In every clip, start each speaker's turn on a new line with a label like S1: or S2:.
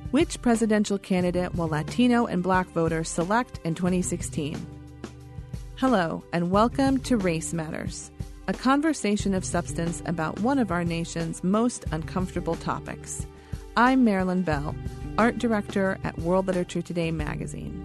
S1: Which presidential candidate will Latino and Black voters select in 2016? Hello, and welcome to Race Matters, a conversation of substance about one of our nation's most uncomfortable topics. I'm Marilyn Bell, art director at World Literature Today magazine.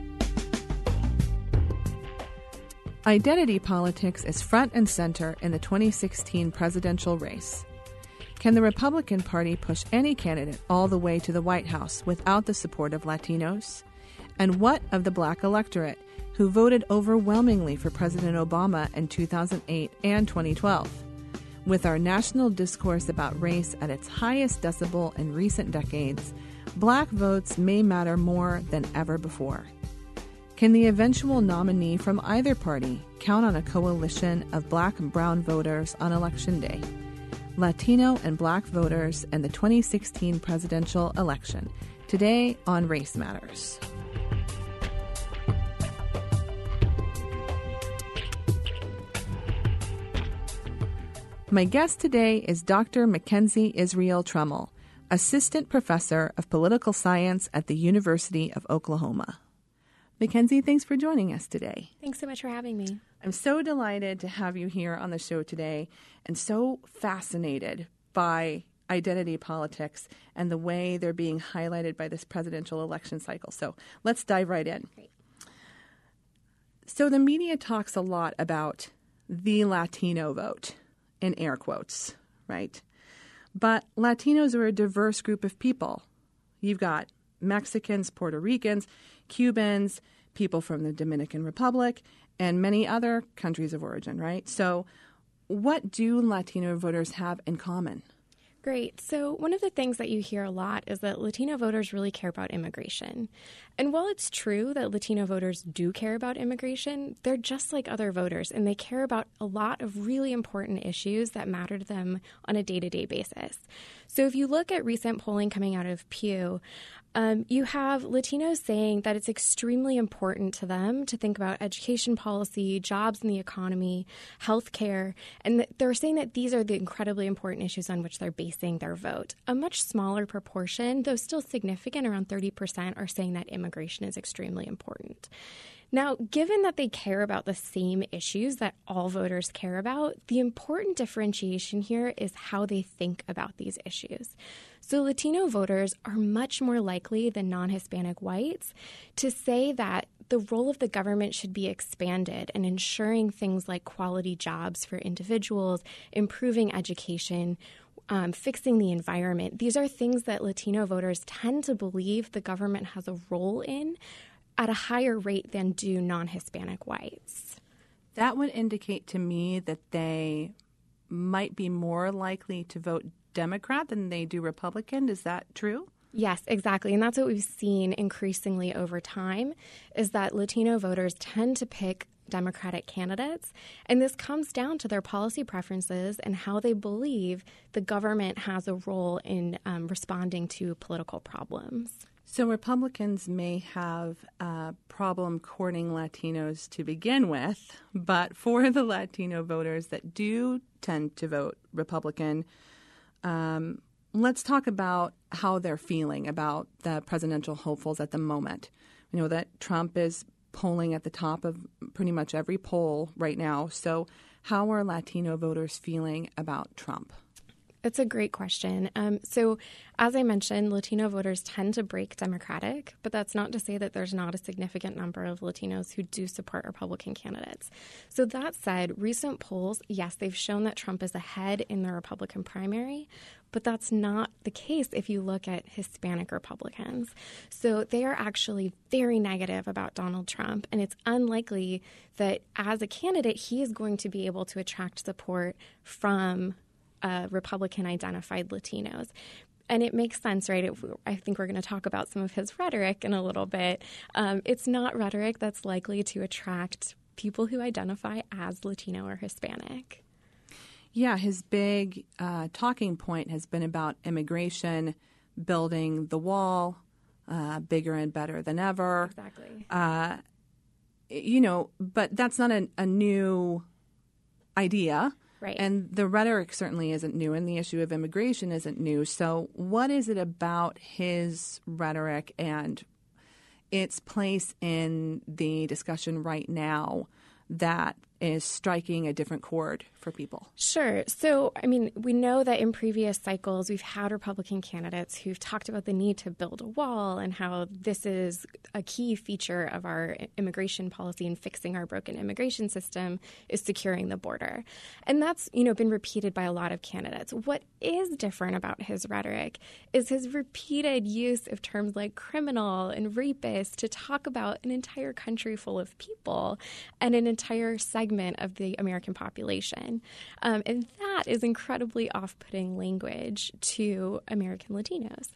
S1: Identity politics is front and center in the 2016 presidential race. Can the Republican Party push any candidate all the way to the White House without the support of Latinos? And what of the Black electorate, who voted overwhelmingly for President Obama in 2008 and 2012? With our national discourse about race at its highest decibel in recent decades, Black votes may matter more than ever before. Can the eventual nominee from either party count on a coalition of Black and brown voters on Election Day? Latino and Black voters in the 2016 presidential election. Today on Race Matters. My guest today is Dr. Mackenzie Israel Trummell, Assistant Professor of Political Science at the University of Oklahoma. Mackenzie, thanks for joining us today.
S2: Thanks so much for having me.
S1: I'm so delighted to have you here on the show today and so fascinated by identity politics and the way they're being highlighted by this presidential election cycle. So let's dive right in.
S2: Great.
S1: So the media talks a lot about the Latino vote, in air quotes, right? But Latinos are a diverse group of people. You've got Mexicans, Puerto Ricans, Cubans, people from the Dominican Republic, and many other countries of origin, right? So what do Latino voters have in common?
S2: Great. So one of the things that you hear a lot is that Latino voters really care about immigration. And while it's true that Latino voters do care about immigration, they're just like other voters, and they care about a lot of really important issues that matter to them on a day-to-day basis. So if you look at recent polling coming out of Pew, you have Latinos saying that it's extremely important to them to think about education policy, jobs in the economy, healthcare, and they're saying that these are the incredibly important issues on which they're basing their vote. A much smaller proportion, though still significant, around 30%, are saying that immigration is extremely important. Now, given that they care about the same issues that all voters care about, the important differentiation here is how they think about these issues. So Latino voters are much more likely than non-Hispanic whites to say that the role of the government should be expanded and ensuring things like quality jobs for individuals, improving education, fixing the environment. These are things that Latino voters tend to believe the government has a role in at a higher rate than do non-Hispanic whites.
S1: That would indicate to me that they might be more likely to vote Democrat than they do Republican. Is that true?
S2: Yes, exactly. And that's what we've seen increasingly over time, is that Latino voters tend to pick Democratic candidates. And this comes down to their policy preferences and how they believe the government has a role in responding to political problems.
S1: So Republicans may have a problem courting Latinos to begin with, but for the Latino voters that do tend to vote Republican, let's talk about how they're feeling about the presidential hopefuls at the moment. We know that Trump is polling at the top of pretty much every poll right now. So how are Latino voters feeling about Trump?
S2: It's a great question. So as I mentioned, Latino voters tend to break Democratic, but that's not to say that there's not a significant number of Latinos who do support Republican candidates. So that said, recent polls, yes, they've shown that Trump is ahead in the Republican primary, but that's not the case if you look at Hispanic Republicans. So they are actually very negative about Donald Trump, and it's unlikely that as a candidate, he is going to be able to attract support from Republican-identified Latinos. And it makes sense, right? I think we're going to talk about some of his rhetoric in a little bit. It's not rhetoric that's likely to attract people who identify as Latino or Hispanic.
S1: Yeah, his big talking point has been about immigration, building the wall, bigger and better than ever.
S2: Exactly.
S1: But that's not a new idea.
S2: Right.
S1: And the rhetoric certainly isn't new, and the issue of immigration isn't new. So what is it about his rhetoric and its place in the discussion right now that is striking a different chord for people?
S2: Sure. So, I mean, we know that in previous cycles, we've had Republican candidates who've talked about the need to build a wall and how this is a key feature of our immigration policy and fixing our broken immigration system is securing the border. And that's, been repeated by a lot of candidates. What is different about his rhetoric is his repeated use of terms like criminal and rapist to talk about an entire country full of people and an entire segment of the American population. And that is incredibly off-putting language to American Latinos.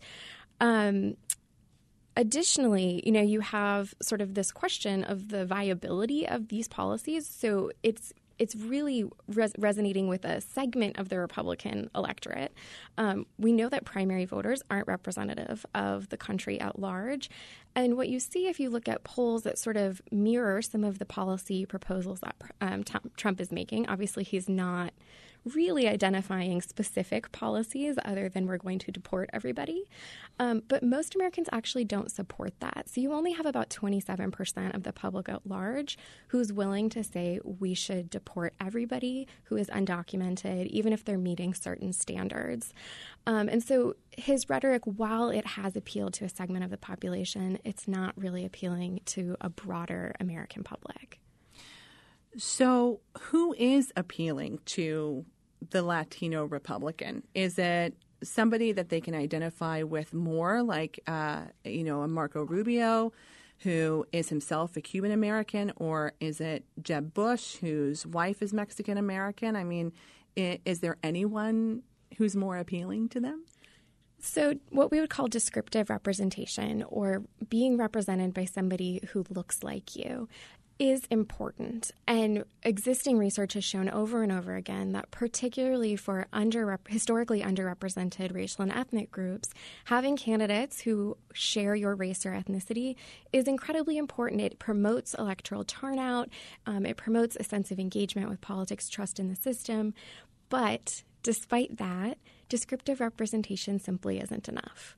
S2: Additionally, you have sort of this question of the viability of these policies. So it's really resonating with a segment of the Republican electorate. We know that primary voters aren't representative of the country at large. And what you see if you look at polls that sort of mirror some of the policy proposals that Trump is making, obviously he's not really identifying specific policies other than we're going to deport everybody. But most Americans actually don't support that. So you only have about 27% of the public at large who's willing to say we should deport everybody who is undocumented, even if they're meeting certain standards. And so his rhetoric, while it has appealed to a segment of the population, it's not really appealing to a broader American public.
S1: So who is appealing to the Latino Republican? Is it somebody that they can identify with more, like, a Marco Rubio, who is himself a Cuban American, or is it Jeb Bush, whose wife is Mexican American? I mean, is there anyone who's more appealing to them?
S2: So what we would call descriptive representation, or being represented by somebody who looks like you, is important. And existing research has shown over and over again that particularly for historically underrepresented racial and ethnic groups, having candidates who share your race or ethnicity is incredibly important. It promotes electoral turnout. It promotes a sense of engagement with politics, trust in the system. But despite that, descriptive representation simply isn't enough.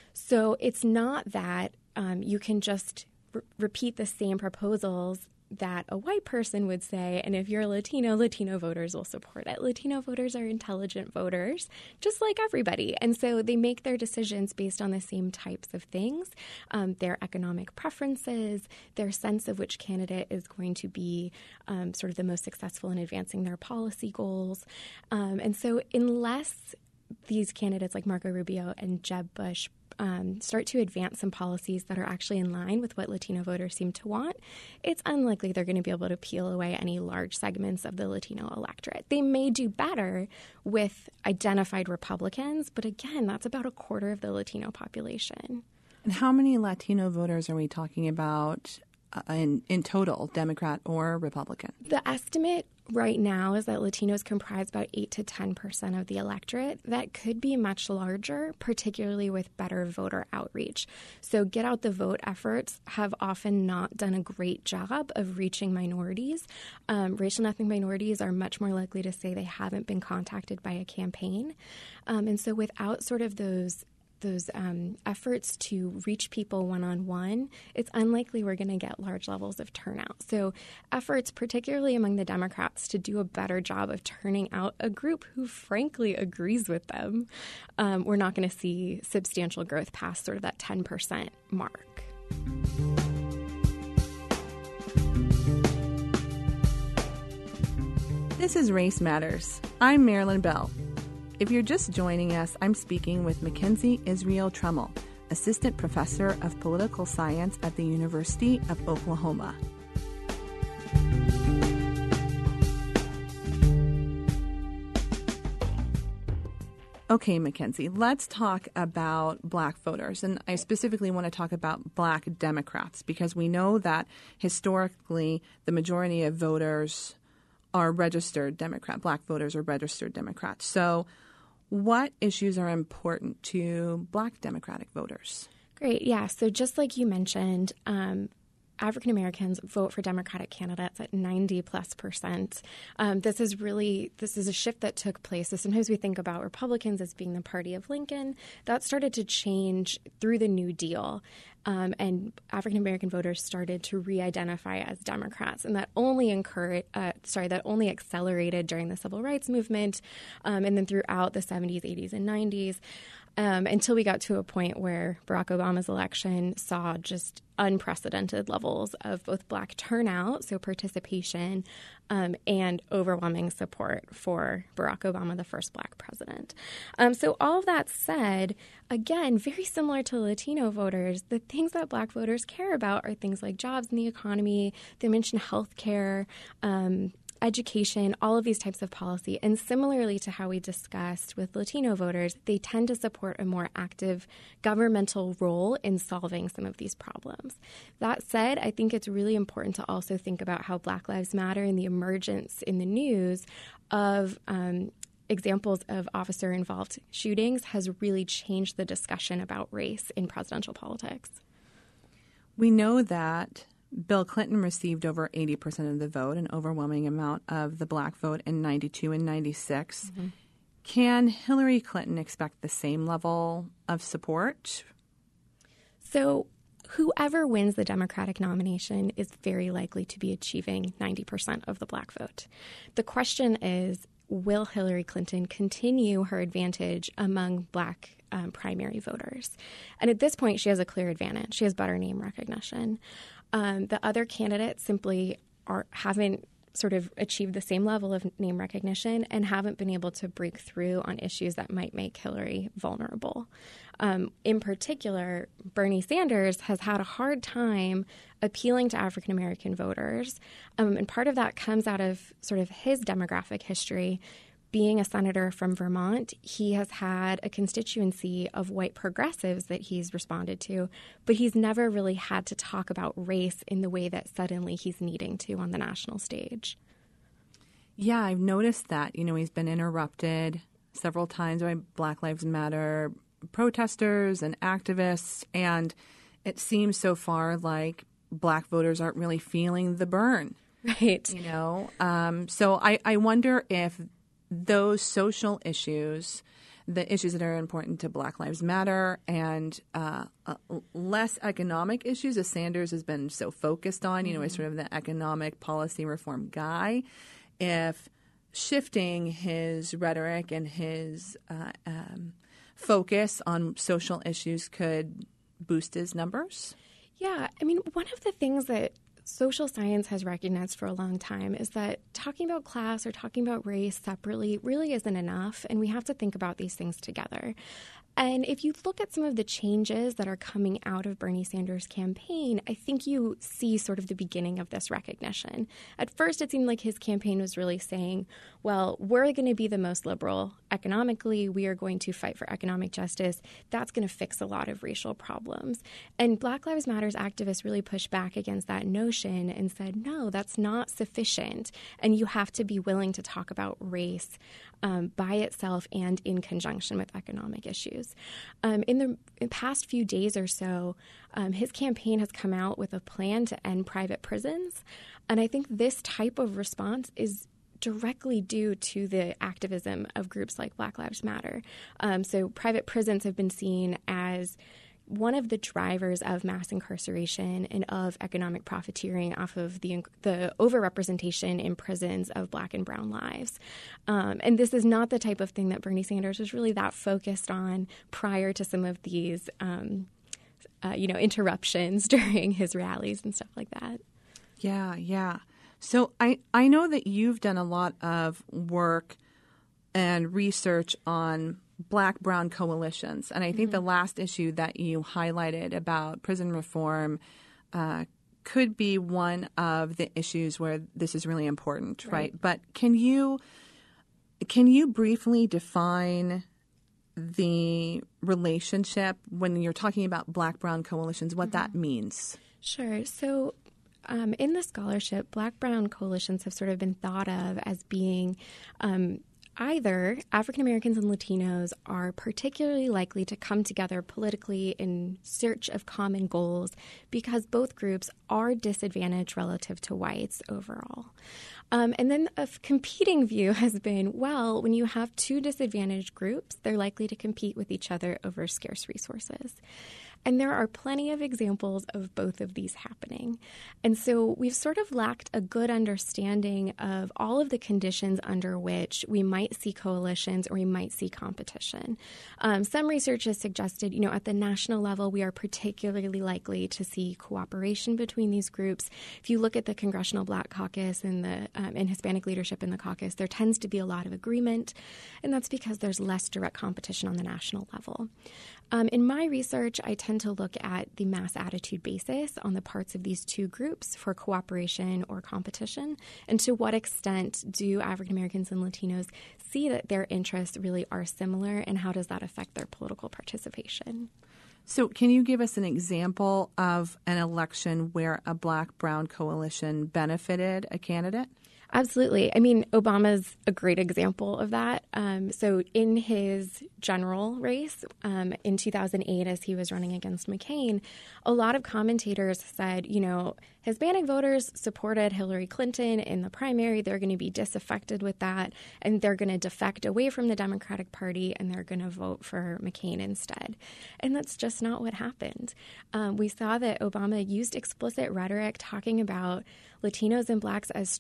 S2: So it's not that you can just repeat the same proposals that a white person would say, and if you're a Latino voters will support it. Latino voters are intelligent voters, just like everybody. And so they make their decisions based on the same types of things, their economic preferences, their sense of which candidate is going to be sort of the most successful in advancing their policy goals. And so unless these candidates like Marco Rubio and Jeb Bush start to advance some policies that are actually in line with what Latino voters seem to want, it's unlikely they're going to be able to peel away any large segments of the Latino electorate. They may do better with identified Republicans, but again, that's about a quarter of the Latino population.
S1: And how many Latino voters are we talking about in total, Democrat or Republican?
S2: The estimate right now is that Latinos comprise about 8 to 10% of the electorate. That could be much larger, particularly with better voter outreach. So Get Out the Vote efforts have often not done a great job of reaching minorities. Racial and ethnic minorities are much more likely to say they haven't been contacted by a campaign. And so without sort of those efforts to reach people one-on-one, it's unlikely we're going to get large levels of turnout. So efforts, particularly among the Democrats, to do a better job of turning out a group who frankly agrees with them, we're not going to see substantial growth past sort of that 10% mark.
S1: This is Race Matters. I'm Marilyn Bell. If you're just joining us, I'm speaking with Mackenzie Israel Tremmel, Assistant Professor of Political Science at the University of Oklahoma. Okay, Mackenzie, let's talk about Black voters. And I specifically want to talk about Black Democrats because we know that historically the majority of voters are registered Democrat. Black voters are registered Democrats. So what issues are important to Black Democratic voters?
S2: Great. Yeah. So just like you mentioned, African Americans vote for Democratic candidates at 90+%. This is a shift that took place. So sometimes we think about Republicans as being the party of Lincoln. That started to change through the New Deal. And African American voters started to re-identify as Democrats, and that only accelerated during the Civil Rights Movement, and then throughout the 70s, 80s, and 90s. Until we got to a point where Barack Obama's election saw just unprecedented levels of both Black turnout, so participation, and overwhelming support for Barack Obama, the first Black president. So all of that said, again, very similar to Latino voters, the things that Black voters care about are things like jobs and the economy. They mention health care, education, all of these types of policy. And similarly to how we discussed with Latino voters, they tend to support a more active governmental role in solving some of these problems. That said, I think it's really important to also think about how Black Lives Matter and the emergence in the news of examples of officer-involved shootings has really changed the discussion about race in presidential politics.
S1: We know that Bill Clinton received over 80% of the vote, an overwhelming amount of the Black vote in 92 and 96. Mm-hmm. Can Hillary Clinton expect the same level of support?
S2: So whoever wins the Democratic nomination is very likely to be achieving 90% of the Black vote. The question is, will Hillary Clinton continue her advantage among Black primary voters? And at this point, she has a clear advantage. She has better name recognition. The other candidates simply haven't sort of achieved the same level of name recognition and haven't been able to break through on issues that might make Hillary vulnerable. In particular, Bernie Sanders has had a hard time appealing to African American voters. And part of that comes out of sort of his demographic history. Being a senator from Vermont, he has had a constituency of white progressives that he's responded to, but he's never really had to talk about race in the way that suddenly he's needing to on the national stage.
S1: Yeah, I've noticed that. He's been interrupted several times by Black Lives Matter protesters and activists, and it seems so far like Black voters aren't really feeling the burn.
S2: Right.
S1: So I wonder if those social issues, the issues that are important to Black Lives Matter, and less economic issues, as Sanders has been so focused on, as sort of the economic policy reform guy, if shifting his rhetoric and his focus on social issues could boost his numbers?
S2: Yeah. I mean, one of the things that social science has recognized for a long time is that talking about class or talking about race separately really isn't enough, and we have to think about these things together. And if you look at some of the changes that are coming out of Bernie Sanders' campaign, I think you see sort of the beginning of this recognition. At first, it seemed like his campaign was really saying, well, we're going to be the most liberal economically. We are going to fight for economic justice. That's going to fix a lot of racial problems. And Black Lives Matter's activists really pushed back against that notion and said, no, that's not sufficient. And you have to be willing to talk about race by itself and in conjunction with economic issues. In the past few days or so, his campaign has come out with a plan to end private prisons. And I think this type of response is directly due to the activism of groups like Black Lives Matter. So private prisons have been seen as one of the drivers of mass incarceration and of economic profiteering off of the overrepresentation in prisons of Black and brown lives. And this is not the type of thing that Bernie Sanders was really that focused on prior to some of these, interruptions during his rallies and stuff like that.
S1: Yeah. So I know that you've done a lot of work and research on Black-Brown coalitions. And I think the last issue that you highlighted about prison reform could be one of the issues where this is really important, right? But can you briefly define the relationship when you're talking about Black-Brown coalitions, what that means?
S2: Sure. So in the scholarship, Black-Brown coalitions have sort of been thought of as being Either African Americans and Latinos are particularly likely to come together politically in search of common goals because both groups are disadvantaged relative to whites overall. And then a competing view has been, well, when you have two disadvantaged groups, they're likely to compete with each other over scarce resources. And there are plenty of examples of both of these happening. And so we've sort of lacked a good understanding of all of the conditions under which we might see coalitions or we might see competition. Some research has suggested, at the national level, we are particularly likely to see cooperation between these groups. If you look at the Congressional Black Caucus and and Hispanic leadership in the caucus, there tends to be a lot of agreement, and that's because there's less direct competition on the national level. In my research, I tend to look at the mass attitude basis on the parts of these two groups for cooperation or competition, and to what extent do African Americans and Latinos see that their interests really are similar, and how does that affect their political participation?
S1: So can you give us an example of an election where a Black-Brown coalition benefited a candidate?
S2: Absolutely. I mean, Obama's a great example of that. So in his general race in 2008, as he was running against McCain, a lot of commentators said, Hispanic voters supported Hillary Clinton in the primary. They're going to be disaffected with that, and they're going to defect away from the Democratic Party, and they're going to vote for McCain instead. And that's just not what happened. We saw that Obama used explicit rhetoric talking about Latinos and Blacks as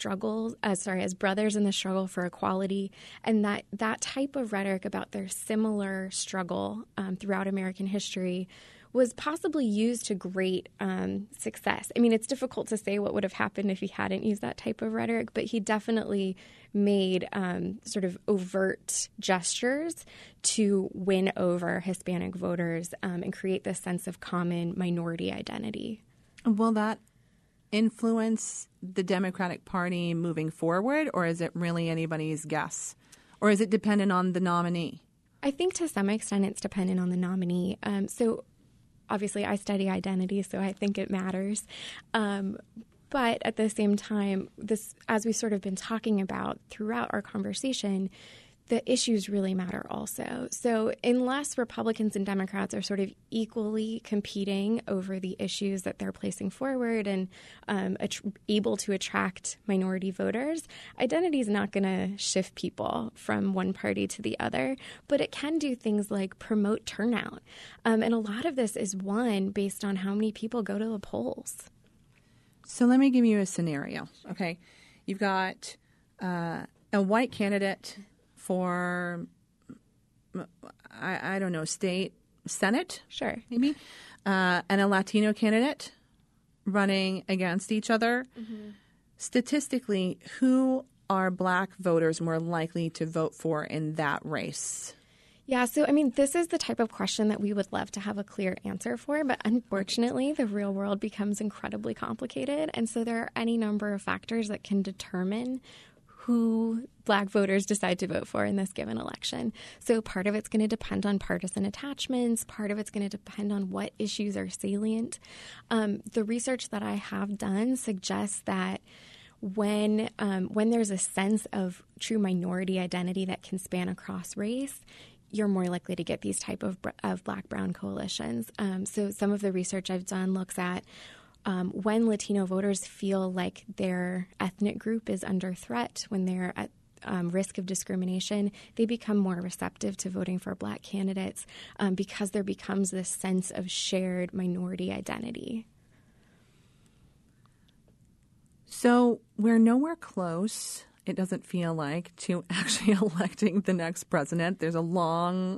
S2: brothers in the struggle for equality, and that type of rhetoric about their similar struggle throughout American history was possibly used to great success. I mean, it's difficult to say what would have happened if he hadn't used that type of rhetoric, but he definitely made sort of overt gestures to win over Hispanic voters and create this sense of common minority identity.
S1: Will that influence the Democratic Party moving forward, or is it really anybody's guess? Or is it dependent on the nominee?
S2: I think to some extent it's dependent on the nominee. So obviously I study identity, so I think it matters. But at the same time, this, as we've sort of been talking about throughout our conversation, the issues really matter also. So unless Republicans and Democrats are sort of equally competing over the issues that they're placing forward and able to attract minority voters, identity is not going to shift people from one party to the other, but it can do things like promote turnout. And a lot of this is won based on how many people go to the polls.
S1: So let me give you a scenario, okay? You've got a white candidate for, I don't know, state Senate?
S2: Sure.
S1: Maybe. And a Latino candidate running against each other. Mm-hmm. Statistically, who are Black voters more likely to vote for in that race?
S2: Yeah, so, I mean, this is the type of question that we would love to have a clear answer for, but unfortunately, the real world becomes incredibly complicated, and so there are any number of factors that can determine who Black voters decide to vote for in this given election. So part of it's going to depend on partisan attachments. Part of it's going to depend on what issues are salient. The research that I have done suggests that when there's a sense of true minority identity that can span across race, you're more likely to get these type of Black-Brown coalitions. So some of the research I've done looks at when Latino voters feel like their ethnic group is under threat, when they're at risk of discrimination, they become more receptive to voting for Black candidates because there becomes this sense of shared minority identity.
S1: So we're nowhere close, it doesn't feel like, to actually electing the next president. There's a long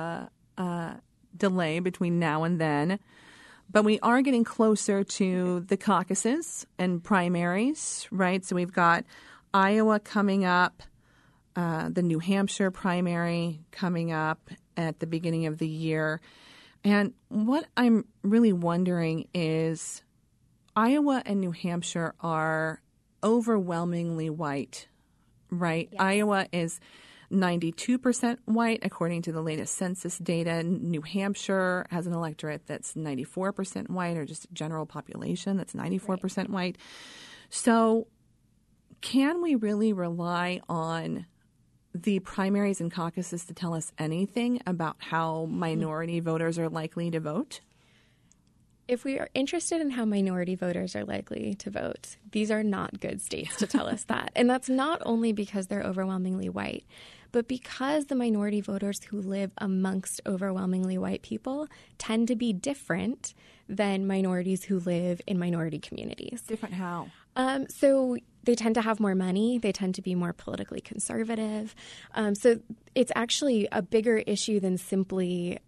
S1: delay between now and then. But we are getting closer to the caucuses and primaries, right? So we've got Iowa coming up, the New Hampshire primary coming up at the beginning of the year. And what I'm really wondering is Iowa and New Hampshire are overwhelmingly white, right? Yes. Iowa is 92% white, according to the latest census data. New Hampshire has an electorate that's 94% white, or just a general population that's 94% white. So can we really rely on the primaries and caucuses to tell us anything about how minority voters are likely to vote?
S2: If we are interested in how minority voters are likely to vote, these are not good states to tell us that. And that's not only because they're overwhelmingly white, but because the minority voters who live amongst overwhelmingly white people tend to be different than minorities who live in minority communities.
S1: Different how?
S2: So they tend to have more money. They tend to be more politically conservative. So it's actually a bigger issue than simply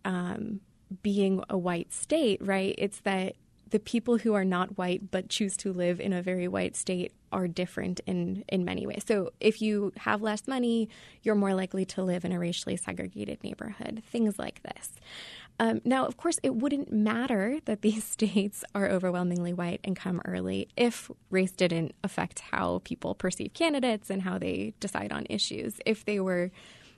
S2: being a white state, right? It's that the people who are not white but choose to live in a very white state are different in many ways. So if you have less money, you're more likely to live in a racially segregated neighborhood, things like this. Now, of course, it wouldn't matter that these states are overwhelmingly white and come early if race didn't affect how people perceive candidates and how they decide on issues. If they were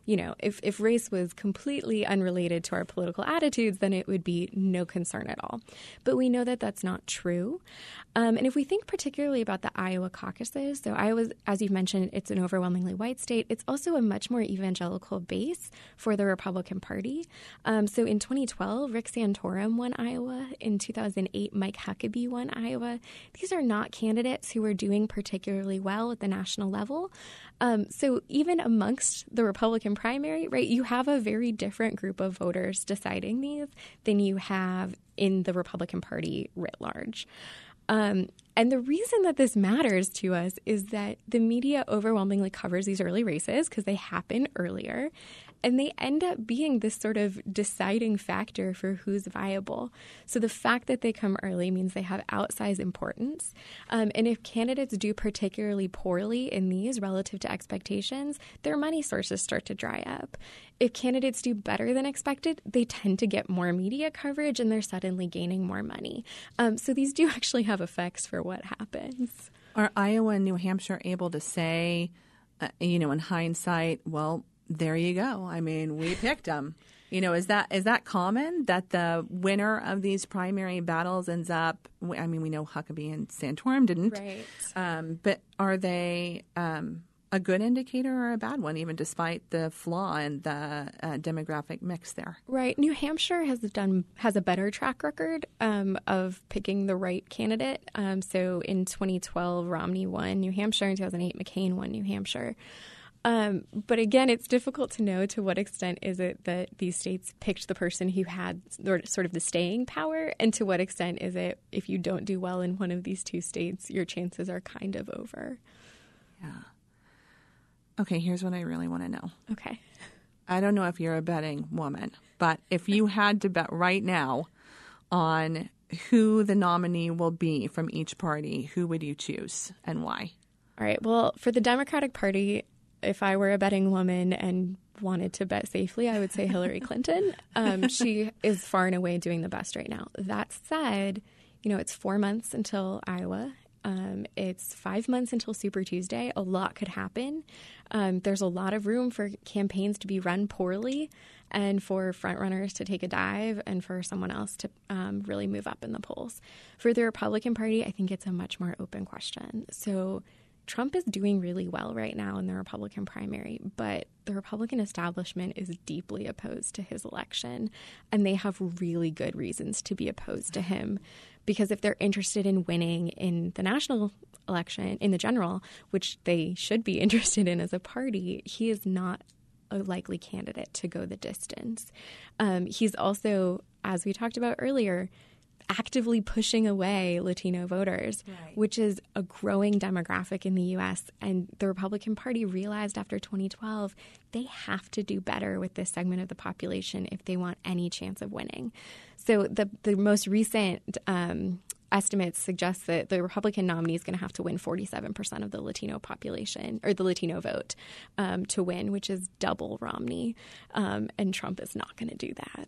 S2: if race was completely unrelated to our political attitudes, then it would be no concern at all. But we know that that's not true. And if we think particularly about the Iowa caucuses, so Iowa, as you've mentioned, it's an overwhelmingly white state. It's also a much more evangelical base for the Republican Party. So in 2012, Rick Santorum won Iowa. In 2008, Mike Huckabee won Iowa. These are not candidates who are doing particularly well at the national level. So even amongst the Republican primary, right, you have a very different group of voters deciding these than you have in the Republican Party writ large. And the reason that this matters to us is that the media overwhelmingly covers these early races because they happen earlier. And they end up being this sort of deciding factor for who's viable. So the fact that they come early means they have outsized importance. And if candidates do particularly poorly in these relative to expectations, their money sources start to dry up. If candidates do better than expected, they tend to get more media coverage and they're suddenly gaining more money. So these do actually have effects for what happens.
S1: Are Iowa and New Hampshire able to say, in hindsight, well, there you go. I mean, we picked them. Is that common that the winner of these primary battles ends up? I mean, we know Huckabee and Santorum didn't.
S2: Right.
S1: But are they a good indicator or a bad one, even despite the flaw in the demographic mix there?
S2: Right. New Hampshire has a better track record of picking the right candidate. So in 2012, Romney won New Hampshire. In 2008, McCain won New Hampshire. But again, it's difficult to know to what extent is it that these states picked the person who had sort of the staying power, and to what extent is it if you don't do well in one of these two states, your chances are kind of over.
S1: Yeah. Okay, here's what I really want to know.
S2: Okay.
S1: I don't know if you're a betting woman, but if you had to bet right now on who the nominee will be from each party, who would you choose and why?
S2: All right. Well, for the Democratic Party, if I were a betting woman and wanted to bet safely, I would say Hillary Clinton. She is far and away doing the best right now. That said, it's 4 months until Iowa. It's 5 months until Super Tuesday. A lot could happen. There's a lot of room for campaigns to be run poorly and for frontrunners to take a dive and for someone else to really move up in the polls. For the Republican Party, I think it's a much more open question. So Trump is doing really well right now in the Republican primary, but the Republican establishment is deeply opposed to his election, and they have really good reasons to be opposed to him. Because if they're interested in winning in the national election, in the general, which they should be interested in as a party, he is not a likely candidate to go the distance. He's also, as we talked about earlier, actively pushing away Latino voters, right, which is a growing demographic in the U.S. And the Republican Party realized after 2012 they have to do better with this segment of the population if they want any chance of winning. So the most recent estimates suggest that the Republican nominee is going to have to win 47% of the Latino population, or the Latino vote, to win, which is double Romney. And Trump is not going to do that.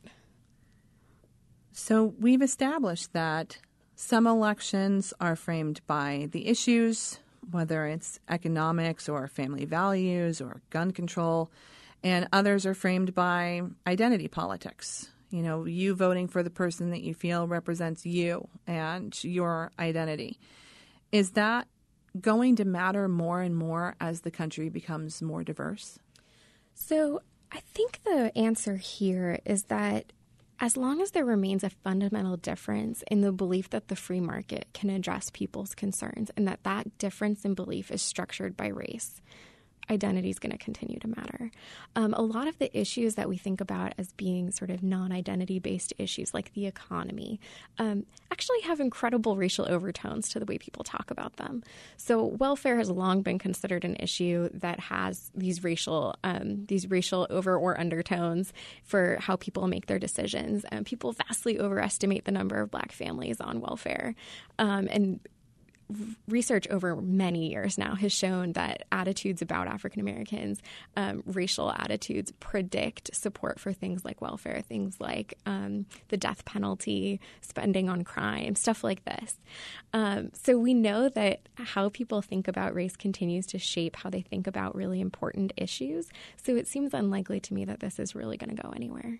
S1: So we've established that some elections are framed by the issues, whether it's economics or family values or gun control, and others are framed by identity politics. You voting for the person that you feel represents you and your identity. Is that going to matter more and more as the country becomes more diverse?
S2: So I think the answer here is that as long as there remains a fundamental difference in the belief that the free market can address people's concerns and that that difference in belief is structured by race, identity is going to continue to matter. A lot of the issues that we think about as being sort of non-identity-based issues, like the economy, actually have incredible racial overtones to the way people talk about them. So welfare has long been considered an issue that has these racial over or undertones for how people make their decisions. People vastly overestimate the number of Black families on welfare, and research over many years now has shown that attitudes about African Americans, racial attitudes, predict support for things like welfare, things like the death penalty, spending on crime, stuff like this. So we know that how people think about race continues to shape how they think about really important issues. So it seems unlikely to me that this is really going to go anywhere.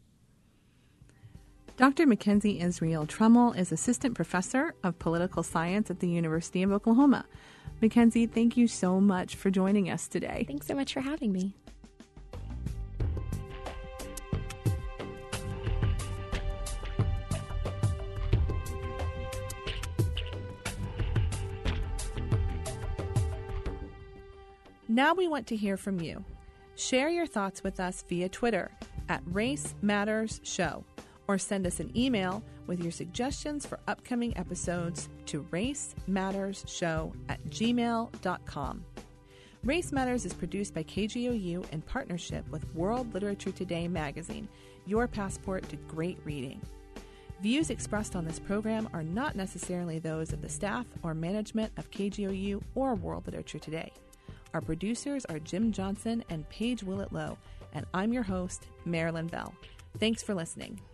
S1: Dr. Mackenzie Israel Trummell is Assistant Professor of Political Science at the University of Oklahoma. Mackenzie, thank you so much for joining us today.
S2: Thanks so much for having me.
S1: Now we want to hear from you. Share your thoughts with us via Twitter at Race Matters Show, or send us an email with your suggestions for upcoming episodes to racemattersshow@gmail.com. Race Matters is produced by KGOU in partnership with World Literature Today magazine, your passport to great reading. Views expressed on this program are not necessarily those of the staff or management of KGOU or World Literature Today. Our producers are Jim Johnson and Paige Willett-Lowe, and I'm your host, Marilyn Bell. Thanks for listening.